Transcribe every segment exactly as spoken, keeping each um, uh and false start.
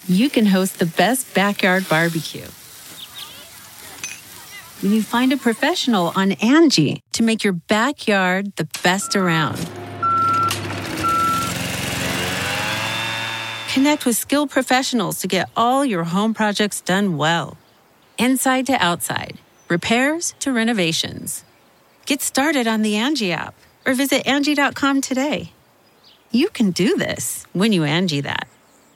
you can host the best backyard barbecue. When you find a professional on Angie to make your backyard the best around. Connect with skilled professionals to get all your home projects done well. Inside to outside, repairs to renovations. Get started on the Angie app or visit Angie dot com today. You can do this when you Angie that.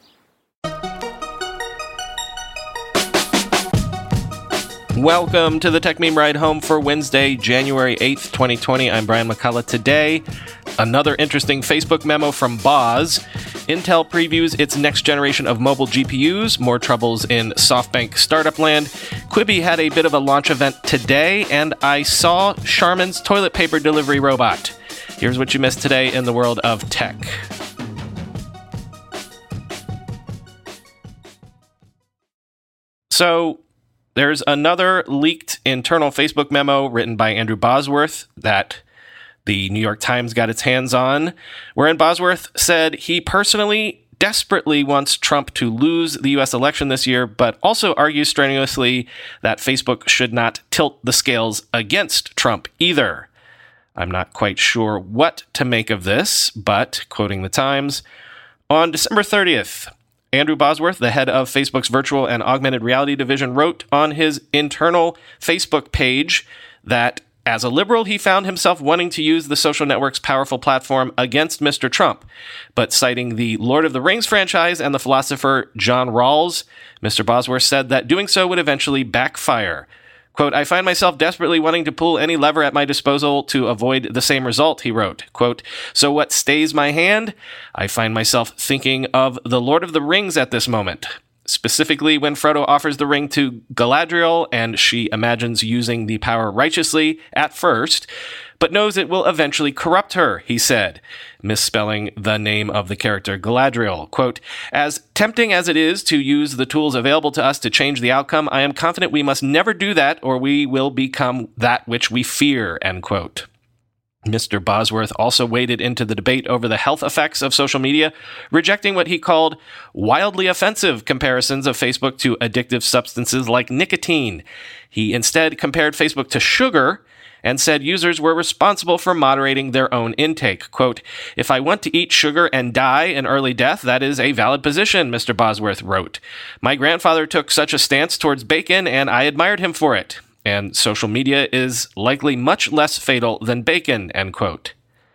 Welcome to the Tech Meme Ride Home for Wednesday, January eighth, twenty twenty. I'm Brian McCullough. Today, another interesting Facebook memo from Boz. Intel previews its next generation of mobile G P Us, more troubles in SoftBank startup land. Quibi had a bit of a launch event today, and I saw Charmin's toilet paper delivery robot. Here's what you missed today in the world of tech. So, there's another leaked internal Facebook memo written by Andrew Bosworth that the New York Times got its hands on, wherein Bosworth said he personally desperately wants Trump to lose the U S election this year, but also argues strenuously that Facebook should not tilt the scales against Trump either. I'm not quite sure what to make of this, but, quoting the Times, on December thirtieth, Andrew Bosworth, the head of Facebook's virtual and augmented reality division, wrote on his internal Facebook page that, as a liberal, he found himself wanting to use the social network's powerful platform against Mister Trump. But citing the Lord of the Rings franchise and the philosopher John Rawls, Mister Bosworth said that doing so would eventually backfire. Quote, I find myself desperately wanting to pull any lever at my disposal to avoid the same result, he wrote. Quote, so what stays my hand? I find myself thinking of the Lord of the Rings at this moment. Specifically when Frodo offers the ring to Galadriel and she imagines using the power righteously at first, but knows it will eventually corrupt her, he said, misspelling the name of the character Galadriel. Quote, as tempting as it is to use the tools available to us to change the outcome, I am confident we must never do that or we will become that which we fear, end quote. Mister Bosworth also waded into the debate over the health effects of social media, rejecting what he called wildly offensive comparisons of Facebook to addictive substances like nicotine. He instead compared Facebook to sugar and said users were responsible for moderating their own intake. Quote, if I want to eat sugar and die an early death, that is a valid position, Mister Bosworth wrote. My grandfather took such a stance towards bacon, and I admired him for it. And social media is likely much less fatal than bacon, end quote.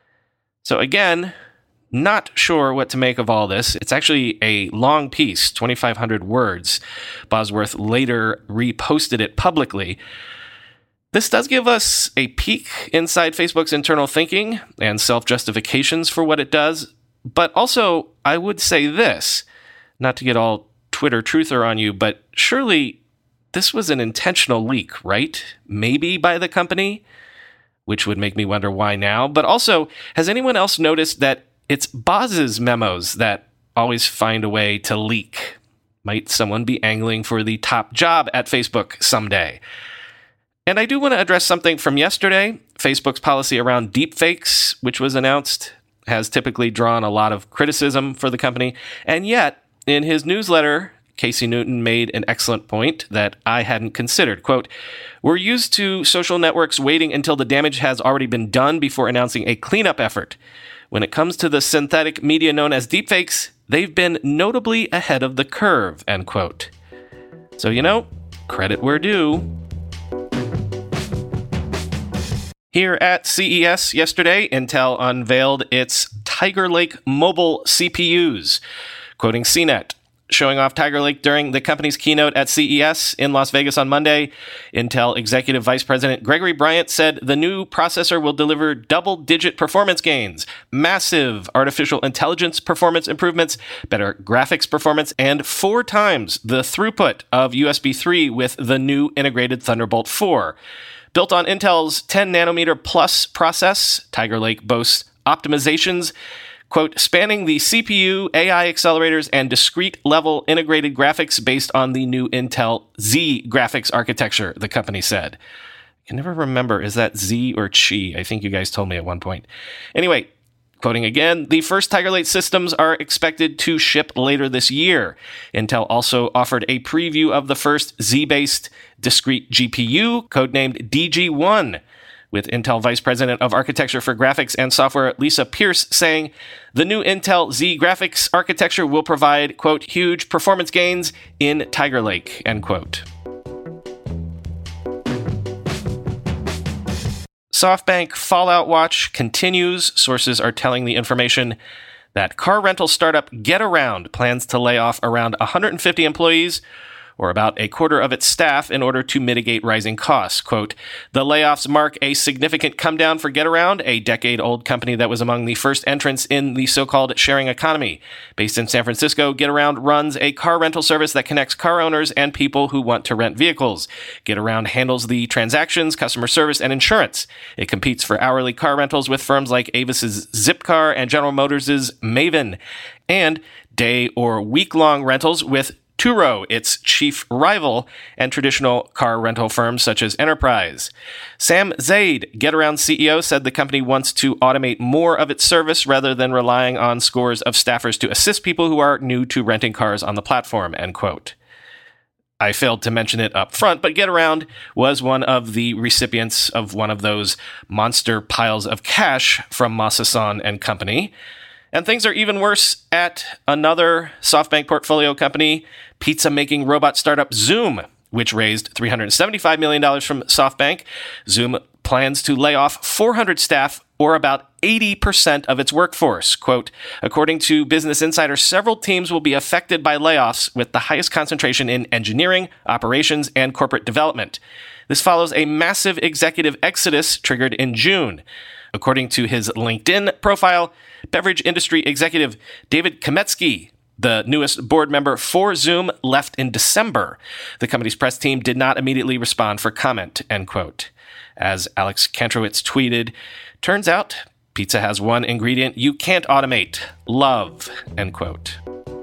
So again, not sure what to make of all this. It's actually a long piece, twenty-five hundred words. Bosworth later reposted it publicly. This does give us a peek inside Facebook's internal thinking and self-justifications for what it does. But also, I would say this, not to get all Twitter truther on you, but surely this was an intentional leak, right? Maybe by the company, which would make me wonder why now. But also, has anyone else noticed that it's Boz's memos that always find a way to leak? Might someone be angling for the top job at Facebook someday? And I do want to address something from yesterday. Facebook's policy around deepfakes, which was announced, has typically drawn a lot of criticism for the company. And yet, in his newsletter, Casey Newton made an excellent point that I hadn't considered. Quote, we're used to social networks waiting until the damage has already been done before announcing a cleanup effort. When it comes to the synthetic media known as deepfakes, they've been notably ahead of the curve, end quote. So, you know, credit where due. Here at C E S yesterday, Intel unveiled its Tiger Lake mobile C P Us. Quoting C net, showing off Tiger Lake during the company's keynote at C E S in Las Vegas on Monday, Intel Executive Vice President Gregory Bryant said the new processor will deliver double-digit performance gains, massive artificial intelligence performance improvements, better graphics performance, and four times the throughput of U S B three with the new integrated Thunderbolt four. Built on Intel's ten nanometer plus process, Tiger Lake boasts optimizations, quote, spanning the C P U, A I accelerators, and discrete-level integrated graphics based on the new Intel Z graphics architecture, the company said. I can never remember, is that Z or Chi? I think you guys told me at one point. Anyway, Quoting again, the first Tiger Lake systems are expected to ship later this year. Intel also offered a preview of the first Z-based discrete G P U, codenamed D G one, with Intel Vice President of Architecture for Graphics and Software Lisa Pierce saying, the new Intel Z graphics architecture will provide, quote, huge performance gains in Tiger Lake, end quote. SoftBank Fallout Watch continues. Sources are telling the information that car rental startup Getaround plans to lay off around one hundred fifty employees, or about a quarter of its staff, in order to mitigate rising costs. Quote, the layoffs mark a significant come down for Getaround, a decade-old company that was among the first entrants in the so-called sharing economy. Based in San Francisco, Getaround runs a car rental service that connects car owners and people who want to rent vehicles. Getaround handles the transactions, customer service, and insurance. It competes for hourly car rentals with firms like Avis's Zipcar and General Motors' Maven, and day or week-long rentals with Turo, its chief rival, and traditional car rental firms such as Enterprise. Sam Zaid, Getaround C E O, said the company wants to automate more of its service rather than relying on scores of staffers to assist people who are new to renting cars on the platform, end quote. I failed to mention it up front, but Getaround was one of the recipients of one of those monster piles of cash from Masasan and Company. And things are even worse at another SoftBank portfolio company, pizza-making robot startup Zoom, which raised three hundred seventy-five million dollars from SoftBank. Zoom plans to lay off four hundred staff, or about eighty percent of its workforce. Quote, according to Business Insider, several teams will be affected by layoffs, with the highest concentration in engineering, operations, and corporate development. This follows a massive executive exodus triggered in June. According to his LinkedIn profile, beverage industry executive David Kametsky, the newest board member for Zoom, left in December. The company's press team did not immediately respond for comment, end quote. As Alex Kantrowitz tweeted, turns out pizza has one ingredient you can't automate, love, end quote.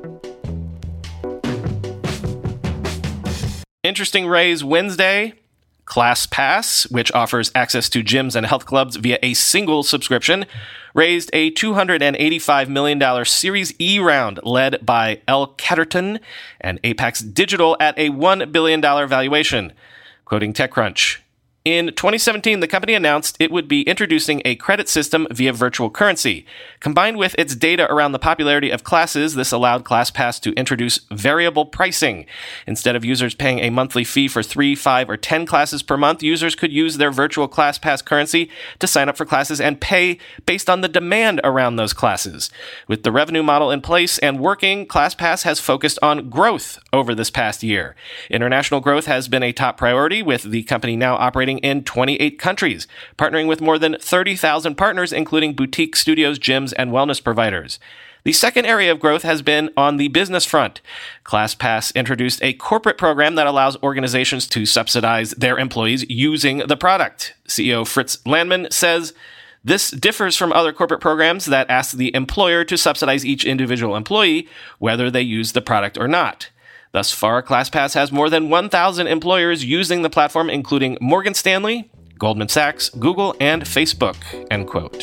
Interesting raise Wednesday. ClassPass, which offers access to gyms and health clubs via a single subscription, raised a two hundred eighty-five million dollars Series E round led by L. Catterton and Apex Digital at a one billion dollars valuation. Quoting TechCrunch, in twenty seventeen, the company announced it would be introducing a credit system via virtual currency. Combined with its data around the popularity of classes, this allowed ClassPass to introduce variable pricing. Instead of users paying a monthly fee for three, five, or ten classes per month, users could use their virtual ClassPass currency to sign up for classes and pay based on the demand around those classes. With the revenue model in place and working, ClassPass has focused on growth over this past year. International growth has been a top priority, with the company now operating in twenty-eight countries, partnering with more than thirty thousand partners, including boutique studios, gyms, and wellness providers. The second area of growth has been on the business front. ClassPass introduced a corporate program that allows organizations to subsidize their employees using the product. C E O Fritz Landman says, this differs from other corporate programs that ask the employer to subsidize each individual employee, whether they use the product or not. Thus far, ClassPass has more than one thousand employers using the platform, including Morgan Stanley, Goldman Sachs, Google, and Facebook, end quote.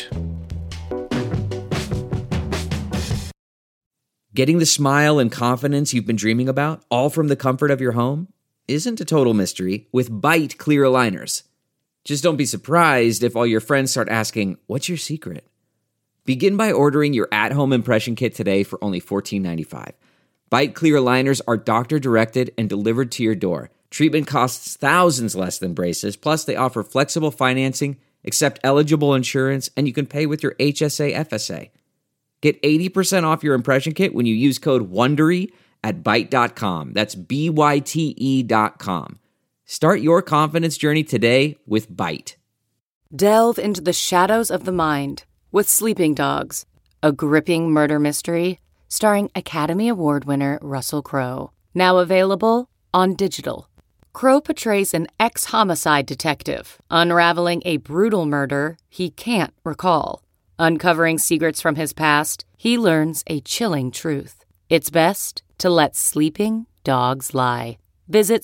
Getting the smile and confidence you've been dreaming about, all from the comfort of your home, isn't a total mystery with Byte clear aligners. Just don't be surprised if all your friends start asking, what's your secret? Begin by ordering your at-home impression kit today for only fourteen ninety-five. Byte clear aligners are doctor-directed and delivered to your door. Treatment costs thousands less than braces, plus they offer flexible financing, accept eligible insurance, and you can pay with your H S A F S A. Get eighty percent off your impression kit when you use code WONDERY at byte dot com. That's B Y T E dot com. Start your confidence journey today with Byte. Delve into the shadows of the mind with Sleeping Dogs, a gripping murder mystery starring Academy Award winner Russell Crowe. Now available on digital. Crowe portrays an ex-homicide detective unraveling a brutal murder he can't recall. Uncovering secrets from his past, he learns a chilling truth. It's best to let sleeping dogs lie. Visit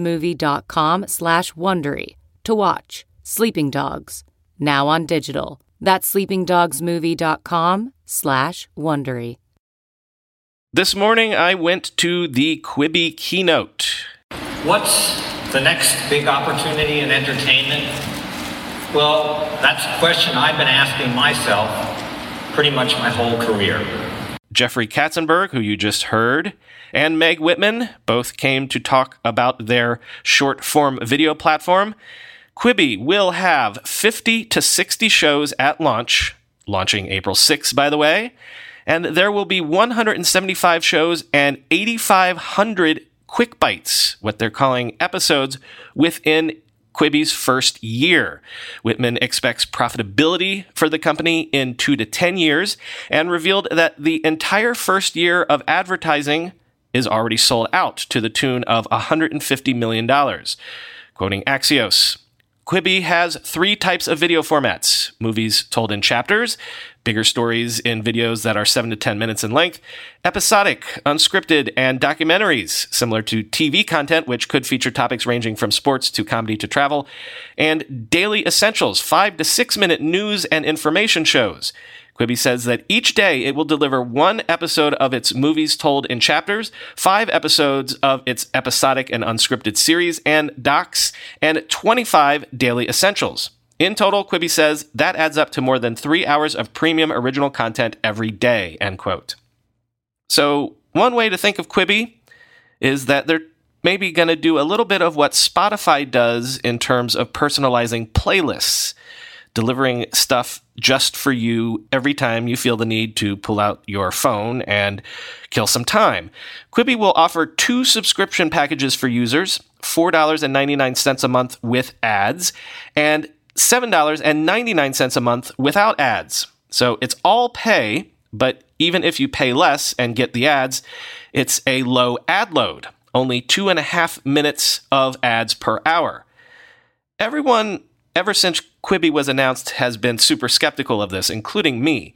sleepingdogsmovie.com slash Wondery to watch Sleeping Dogs, now on digital. That's sleepingdogsmovie.com slash Wondery. This morning, I went to the Quibi keynote. What's the next big opportunity in entertainment? Well, that's a question I've been asking myself pretty much my whole career. Jeffrey Katzenberg, who you just heard, and Meg Whitman both came to talk about their short-form video platform. Quibi will have fifty to sixty shows at launch, launching April sixth, by the way, and there will be one hundred seventy-five shows and eight thousand five hundred quick bites, what they're calling episodes, within Quibi's first year. Whitman expects profitability for the company in two to ten years and revealed that the entire first year of advertising is already sold out to the tune of one hundred fifty million dollars. Quoting Axios, Quibi has three types of video formats: movies told in chapters, bigger stories in videos that are seven to ten minutes in length, episodic, unscripted, and documentaries, similar to T V content, which could feature topics ranging from sports to comedy to travel, and daily essentials, five to six minute news and information shows. Quibi says that each day it will deliver one episode of its movies told in chapters, five episodes of its episodic and unscripted series and docs, and twenty-five daily essentials. In total, Quibi says that adds up to more than three hours of premium original content every day, end quote. So one way to think of Quibi is that they're maybe going to do a little bit of what Spotify does in terms of personalizing playlists, delivering stuff just for you every time you feel the need to pull out your phone and kill some time. Quibi will offer two subscription packages for users, four dollars and ninety-nine cents a month with ads, and seven dollars and ninety-nine cents a month without ads. So it's all pay, but even if you pay less and get the ads, it's a low ad load, only two and a half minutes of ads per hour. Everyone, ever since Quibi was announced, has been super skeptical of this, including me.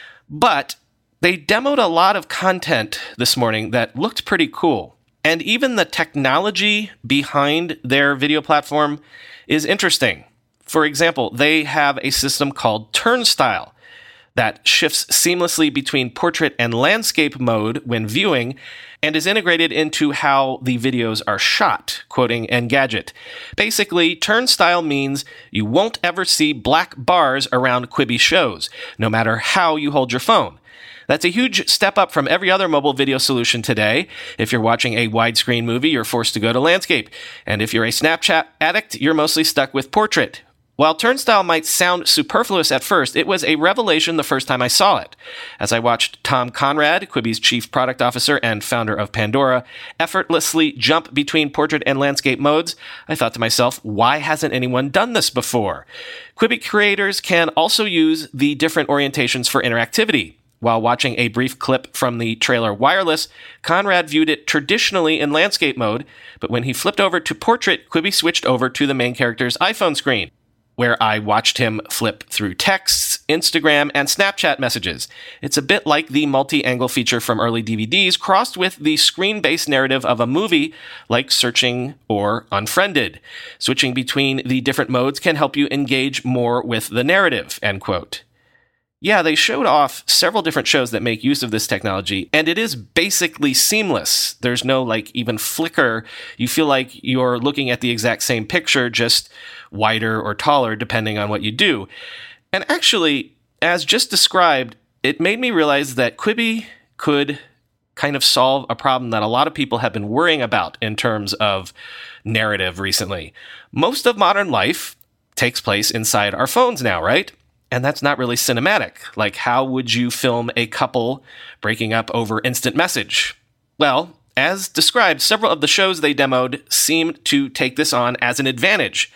But they demoed a lot of content this morning that looked pretty cool. And even the technology behind their video platform is interesting. For example, they have a system called Turnstile that shifts seamlessly between portrait and landscape mode when viewing and is integrated into how the videos are shot, quoting Engadget. Basically, Turnstile means you won't ever see black bars around Quibi shows, no matter how you hold your phone. That's a huge step up from every other mobile video solution today. If you're watching a widescreen movie, you're forced to go to landscape. And if you're a Snapchat addict, you're mostly stuck with portrait. While Turnstile might sound superfluous at first, it was a revelation the first time I saw it. As I watched Tom Conrad, Quibi's chief product officer and founder of Pandora, effortlessly jump between portrait and landscape modes, I thought to myself, why hasn't anyone done this before? Quibi creators can also use the different orientations for interactivity. While watching a brief clip from the trailer Wireless, Conrad viewed it traditionally in landscape mode, but when he flipped over to portrait, Quibi switched over to the main character's iPhone screen, where I watched him flip through texts, Instagram, and Snapchat messages. It's a bit like the multi-angle feature from early D V Ds crossed with the screen-based narrative of a movie like Searching or Unfriended. Switching between the different modes can help you engage more with the narrative, end quote. Yeah, they showed off several different shows that make use of this technology, and it is basically seamless. There's no, like, even flicker. You feel like you're looking at the exact same picture, just wider or taller, depending on what you do. And actually, as just described, it made me realize that Quibi could kind of solve a problem that a lot of people have been worrying about in terms of narrative recently. Most of modern life takes place inside our phones now, right? And that's not really cinematic. Like, how would you film a couple breaking up over instant message? Well, as described, several of the shows they demoed seemed to take this on as an advantage.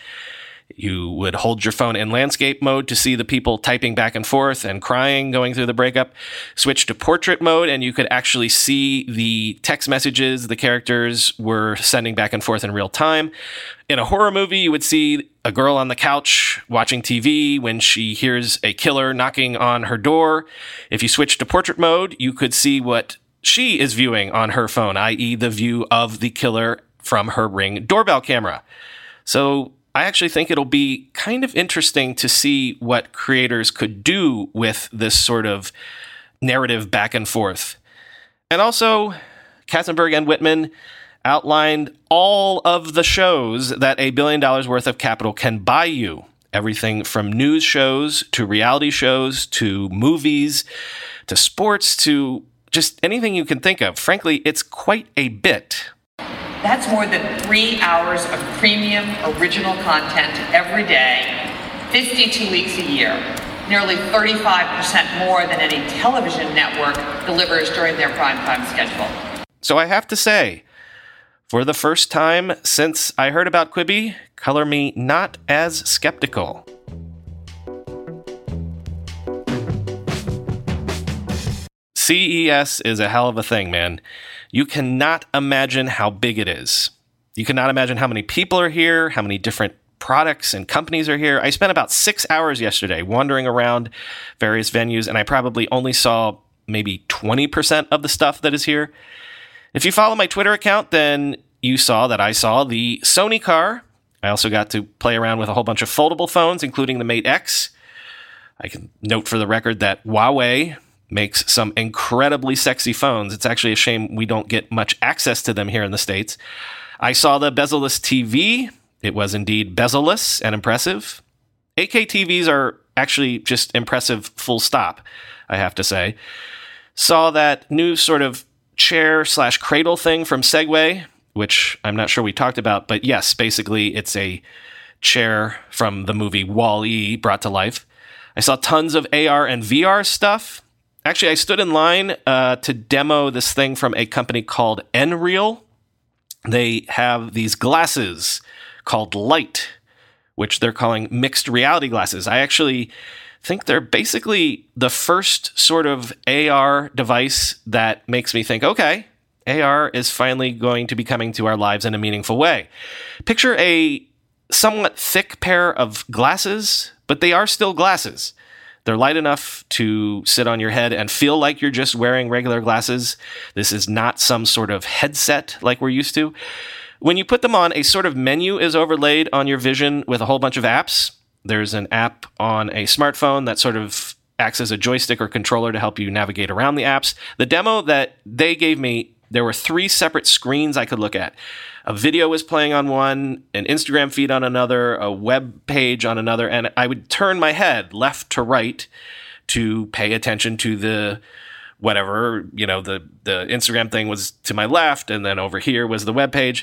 You would hold your phone in landscape mode to see the people typing back and forth and crying going through the breakup. Switch to portrait mode and you could actually see the text messages the characters were sending back and forth in real time. In a horror movie, you would see a girl on the couch watching T V when she hears a killer knocking on her door. If you switch to portrait mode, you could see what she is viewing on her phone, that is the view of the killer from her Ring doorbell camera. So I actually think it'll be kind of interesting to see what creators could do with this sort of narrative back and forth. And also, Katzenberg and Whitman outlined all of the shows that a billion dollars worth of capital can buy you. Everything from news shows to reality shows to movies to sports to just anything you can think of. Frankly, it's quite a bit. That's more than three hours of premium original content every day, fifty-two weeks a year, nearly thirty-five percent more than any television network delivers during their primetime schedule. So I have to say, for the first time since I heard about Quibi, color me not as skeptical. C E S is a hell of a thing, man. You cannot imagine how big it is. You cannot imagine how many people are here, how many different products and companies are here. I spent about six hours yesterday wandering around various venues, and I probably only saw maybe twenty percent of the stuff that is here. If you follow my Twitter account, then you saw that I saw the Sony car. I also got to play around with a whole bunch of foldable phones, including the Mate X. I can note for the record that Huawei makes some incredibly sexy phones. It's actually a shame we don't get much access to them here in the States. I saw the bezel-less T V. It was indeed bezel-less and impressive. eight K T Vs are actually just impressive full stop, I have to say. Saw that new sort of chair slash cradle thing from Segway, which I'm not sure we talked about, but yes, basically it's a chair from the movie Wall-E brought to life. I saw tons of A R and V R stuff. Actually, I stood in line uh, to demo this thing from a company called Nreal. They have these glasses called Light, which they're calling mixed reality glasses. I actually think they're basically the first sort of A R device that makes me think, okay, A R is finally going to be coming to our lives in a meaningful way. Picture a somewhat thick pair of glasses, but they are still glasses. They're light enough to sit on your head and feel like you're just wearing regular glasses. This is not some sort of headset like we're used to. When you put them on, a sort of menu is overlaid on your vision with a whole bunch of apps. There's an app on a smartphone that sort of acts as a joystick or controller to help you navigate around the apps. The demo that they gave me, there were three separate screens I could look at. A video was playing on one, an Instagram feed on another, a web page on another, and I would turn my head left to right to pay attention to the whatever, you know, the, the Instagram thing was to my left, and then over here was the web page.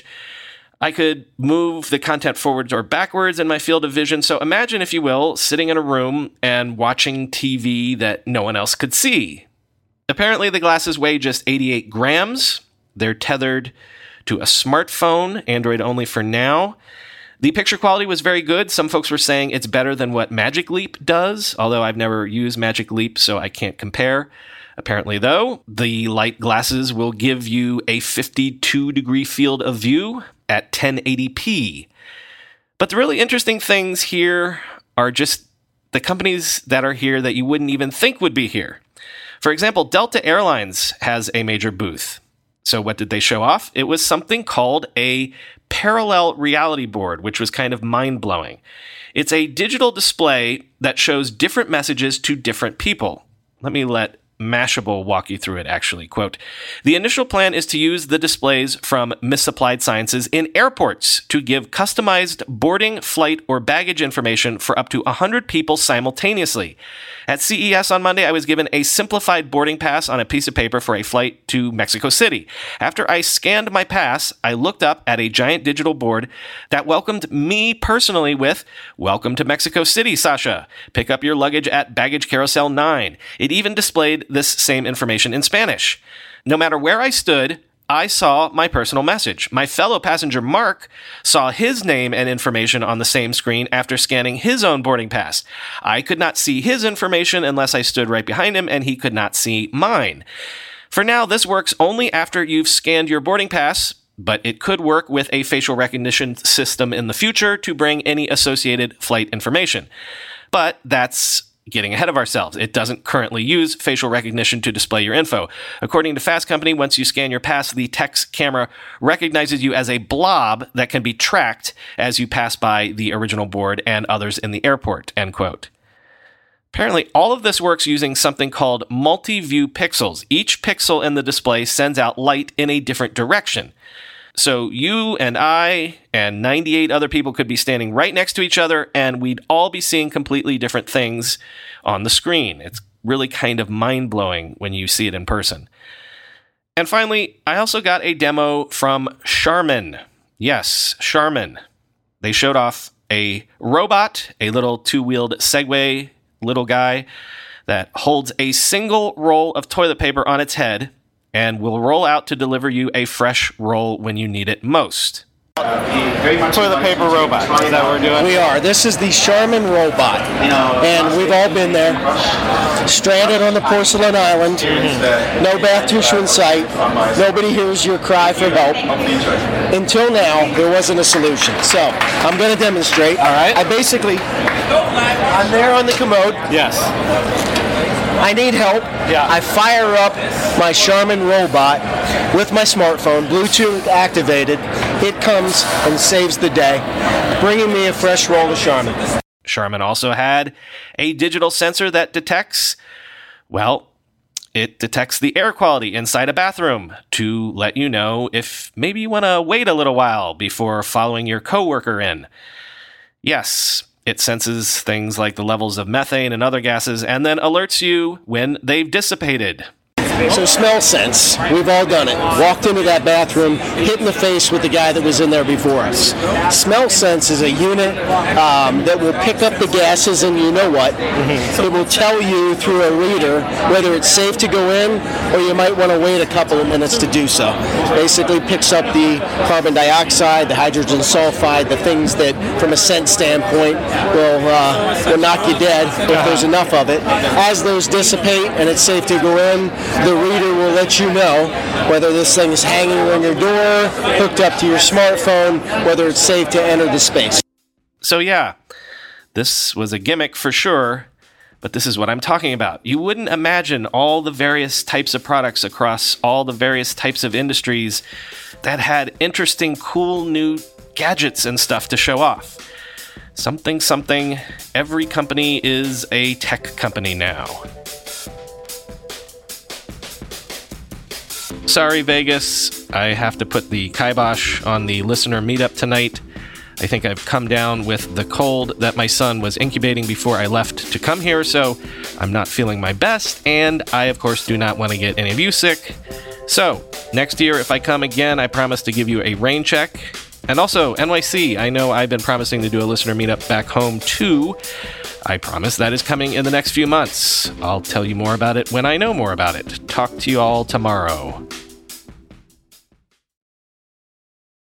I could move the content forwards or backwards in my field of vision. So imagine, if you will, sitting in a room and watching T V that no one else could see. Apparently, the glasses weigh just eighty-eight grams. They're tethered to a smartphone, Android only for now. The picture quality was very good. Some folks were saying it's better than what Magic Leap does, although I've never used Magic Leap, so I can't compare. Apparently, though, the Light glasses will give you a fifty-two degree field of view at ten eighty p. But the really interesting things here are just the companies that are here that you wouldn't even think would be here. For example, Delta Airlines has a major booth. So what did they show off? It was something called a parallel reality board, which was kind of mind-blowing. It's a digital display that shows different messages to different people. Let me let Mashable walk you through it, actually. Quote, "The initial plan is to use the displays from Misapplied Sciences in airports to give customized boarding, flight, or baggage information for up to one hundred people simultaneously. At C E S on Monday, I was given a simplified boarding pass on a piece of paper for a flight to Mexico City. After I scanned my pass, I looked up at a giant digital board that welcomed me personally with, 'Welcome to Mexico City, Sasha. Pick up your luggage at Baggage Carousel nine. It even displayed this same information in Spanish. No matter where I stood, I saw my personal message. My fellow passenger Mark saw his name and information on the same screen after scanning his own boarding pass. I could not see his information unless I stood right behind him, and he could not see mine. For now, this works only after you've scanned your boarding pass, but it could work with a facial recognition system in the future to bring any associated flight information. But that's getting ahead of ourselves. It doesn't currently use facial recognition to display your info. According to Fast Company, once you scan your pass, the tech's camera recognizes you as a blob that can be tracked as you pass by the original board and others in the airport, end quote. Apparently, all of this works using something called multi-view pixels. Each pixel in the display sends out light in a different direction. So you and I and ninety-eight other people could be standing right next to each other, and we'd all be seeing completely different things on the screen. It's really kind of mind-blowing when you see it in person. And finally, I also got a demo from Charmin. Yes, Charmin. They showed off a robot, a little two-wheeled Segway little guy that holds a single roll of toilet paper on its head and will roll out to deliver you a fresh roll when you need it most. Toilet paper robot, is that what we're doing? We are. This is the Charmin robot, and we've all been there, stranded on the porcelain island, no bath tissue in sight, nobody hears your cry for help. Until now, there wasn't a solution. So, I'm going to demonstrate. All right. I basically, I'm there on the commode. Yes. I need help. Yeah. I fire up my Charmin robot with my smartphone, Bluetooth activated. It comes and saves the day, bringing me a fresh roll of Charmin. Charmin also had a digital sensor that detects, well, it detects the air quality inside a bathroom to let you know if maybe you want to wait a little while before following your coworker in. Yes, it senses things like the levels of methane and other gases and then alerts you when they've dissipated. So smell sense, we've all done it. Walked into that bathroom, hit in the face with the guy that was in there before us. Smell sense is a unit um, that will pick up the gases and you know what. Mm-hmm. It will tell you through a reader whether it's safe to go in or you might want to wait a couple of minutes to do so. Basically picks up the carbon dioxide, the hydrogen sulfide, the things that from a scent standpoint will, uh, will knock you dead if there's enough of it. As those dissipate and it's safe to go in, the reader will let you know whether this thing is hanging on your door, hooked up to your smartphone, whether it's safe to enter the space. So yeah, this was a gimmick for sure, but this is what I'm talking about. You wouldn't imagine all the various types of products across all the various types of industries that had interesting, cool new gadgets and stuff to show off. Something, something, every company is a tech company now. Sorry, Vegas. I have to put the kibosh on the listener meetup tonight. I think I've come down with the cold that my son was incubating before I left to come here, so I'm not feeling my best, and I, of course, do not want to get any of you sick. So, next year, if I come again, I promise to give you a rain check. And also, N Y C, I know I've been promising to do a listener meetup back home, too. I promise that is coming in the next few months. I'll tell you more about it when I know more about it. Talk to you all tomorrow.